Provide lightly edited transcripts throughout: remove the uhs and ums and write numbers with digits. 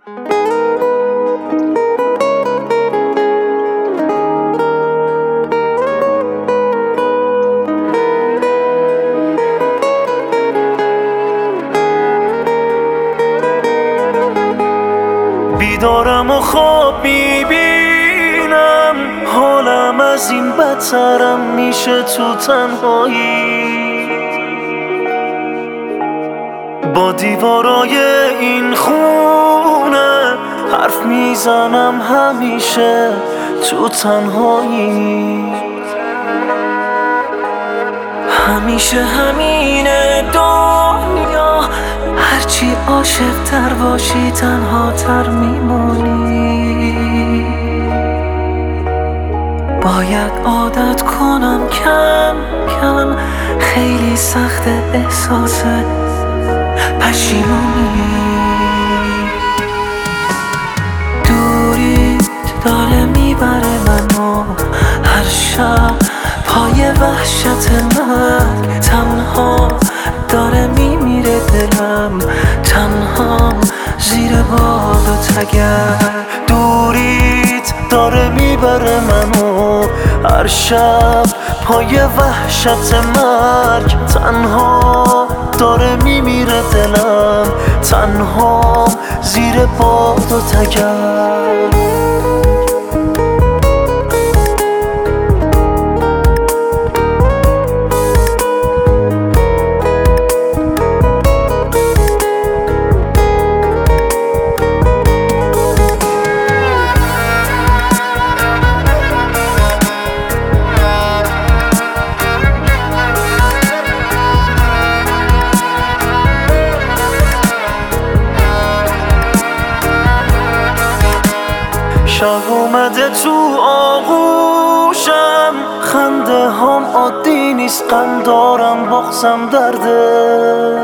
بیدارم و خواب میبینم حالم از این بدترم میشه تو تنهایی. با دیوارای این خونه حرف میزنم همیشه تو تنهایی. همیشه همینه دنیا، هرچی عاشق تر باشی تنها تر میمونی. باید عادت کنم کم کم، خیلی سخت احساس پشیمونی. دوریت داره میبره منو هر شب پای وحشت مرگ. تنها داره میمیره دلم، تنهام زیر باد و تگر. دوریت داره میبره منو هر شب پای وحشت مرگ. تنها داره میمیره دلم، تنهام زیر باد و تگر. شب اومده تو آغوشم، خنده هم عادی نیست، غم دارم بغضم درده.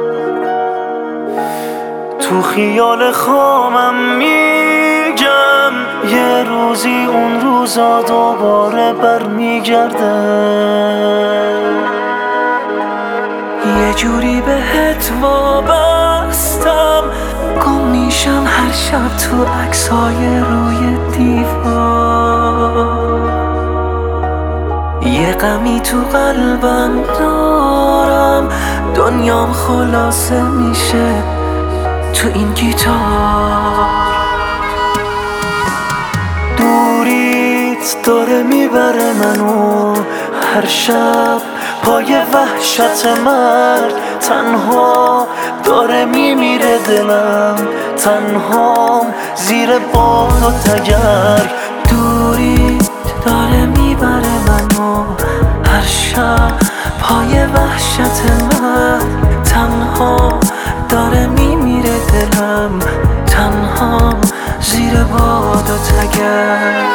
تو خیال خامم میگم یه روزی اون روزا دوباره برمیگرده. یه جوری بهت وابستم، گم میشم هر شب تو عکسای روی دیوار. یه غمی تو قلبم دارم، دنیام خلاصه میشه تو این گیتار. دوریت داره میبره منو هر شب پای وحشت مرگ. تنها داره میمیره دلم، تنهام زیر باد و تگر. دوریت داره میبره منو هر شب پای وحشت مرگ. تنها داره میمیره دلم، تنهام زیر باد و تگر.